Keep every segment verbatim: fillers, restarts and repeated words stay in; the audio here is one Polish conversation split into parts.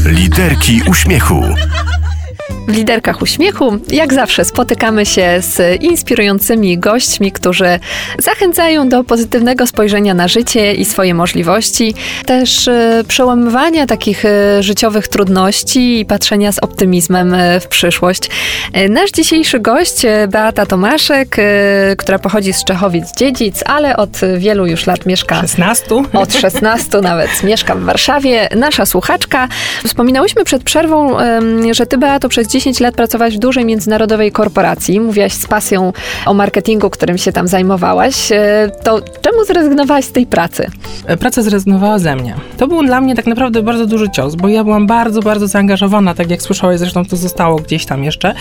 Liderki uśmiechu. W Liderkach Uśmiechu, jak zawsze, spotykamy się z inspirującymi gośćmi, którzy zachęcają do pozytywnego spojrzenia na życie i swoje możliwości, też przełamywania takich życiowych trudności i patrzenia z optymizmem w przyszłość. Nasz dzisiejszy gość, Beata Tomaszek, która pochodzi z Czechowic-Dziedzic, ale od wielu już lat mieszka... szesnastu Od szesnastu nawet mieszka w Warszawie. Nasza słuchaczka. Wspominałyśmy przed przerwą, że ty, Beato, przez dziesięć lat pracowałaś w dużej międzynarodowej korporacji. Mówiłaś z pasją o marketingu, którym się tam zajmowałaś. To czemu zrezygnowałaś z tej pracy? Praca zrezygnowała ze mnie. To był dla mnie tak naprawdę bardzo duży cios, bo ja byłam bardzo, bardzo zaangażowana, tak jak słyszałeś, zresztą to zostało gdzieś tam jeszcze,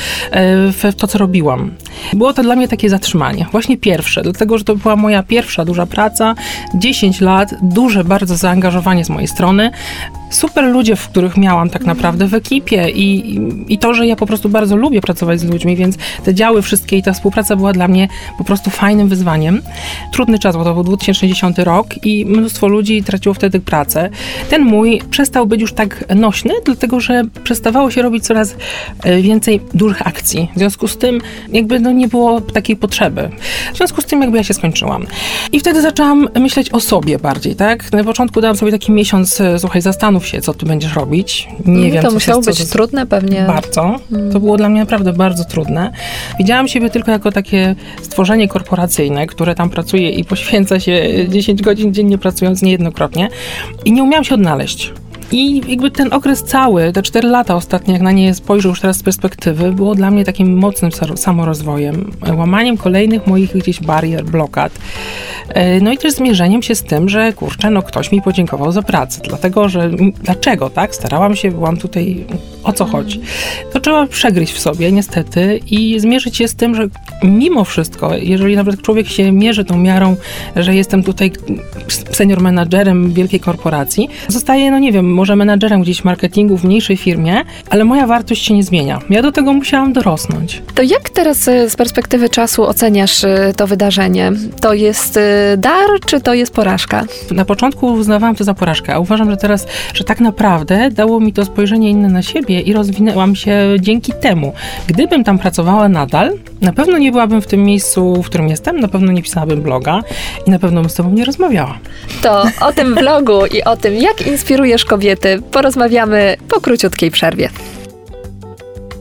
w to, co robiłam. Było to dla mnie takie zatrzymanie. Właśnie pierwsze, dlatego, że to była moja pierwsza duża praca. dziesięć lat, duże bardzo zaangażowanie z mojej strony. Super ludzie, w których miałam tak naprawdę w ekipie i, i to, że ja po prostu bardzo lubię pracować z ludźmi, więc te działy wszystkie i ta współpraca była dla mnie po prostu fajnym wyzwaniem. Trudny czas, bo to był dwa tysiące dziesiąty rok i mnóstwo ludzi traciło wtedy pracę. Ten mój przestał być już tak nośny, dlatego, że przestawało się robić coraz więcej dużych akcji. W związku z tym jakby no nie było takiej potrzeby. W związku z tym jakby ja się skończyłam. I wtedy zaczęłam myśleć o sobie bardziej, tak? Na początku dałam sobie taki miesiąc, słuchaj, zastanów się, co ty będziesz robić. Nie no, wiem, to co musiało się, być co to... trudne pewnie. Bardzo. Hmm. To było dla mnie naprawdę bardzo trudne. Widziałam siebie tylko jako takie stworzenie korporacyjne, które tam pracuje i poświęca się dziesięć godzin dziennie pracując niejednokrotnie i nie umiałam się odnaleźć. I jakby ten okres cały, te cztery lata ostatnie, jak na nie spojrzę już teraz z perspektywy, było dla mnie takim mocnym samorozwojem, łamaniem kolejnych moich gdzieś barier, blokad. No i też zmierzeniem się z tym, że kurczę, no ktoś mi podziękował za pracę, dlatego, że dlaczego, tak? Starałam się, byłam tutaj, o co chodzi? To trzeba przegryźć w sobie, niestety, i zmierzyć się z tym, że mimo wszystko, jeżeli nawet człowiek się mierzy tą miarą, że jestem tutaj senior menadżerem wielkiej korporacji, zostaje, no nie wiem, może menadżerem gdzieś marketingu w mniejszej firmie, ale moja wartość się nie zmienia. Ja do tego musiałam dorosnąć. To jak teraz z perspektywy czasu oceniasz to wydarzenie? To jest dar, czy to jest porażka? Na początku uznawałam to za porażkę, a uważam, że teraz, że tak naprawdę dało mi to spojrzenie inne na siebie i rozwinęłam się dzięki temu. Gdybym tam pracowała nadal, na pewno nie byłabym w tym miejscu, w którym jestem, na pewno nie pisałabym bloga i na pewno bym z tobą nie rozmawiała. To o tym vlogu i o tym, jak inspirujesz kobiety, porozmawiamy po króciutkiej przerwie.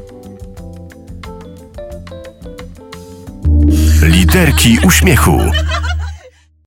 Liderki uśmiechu.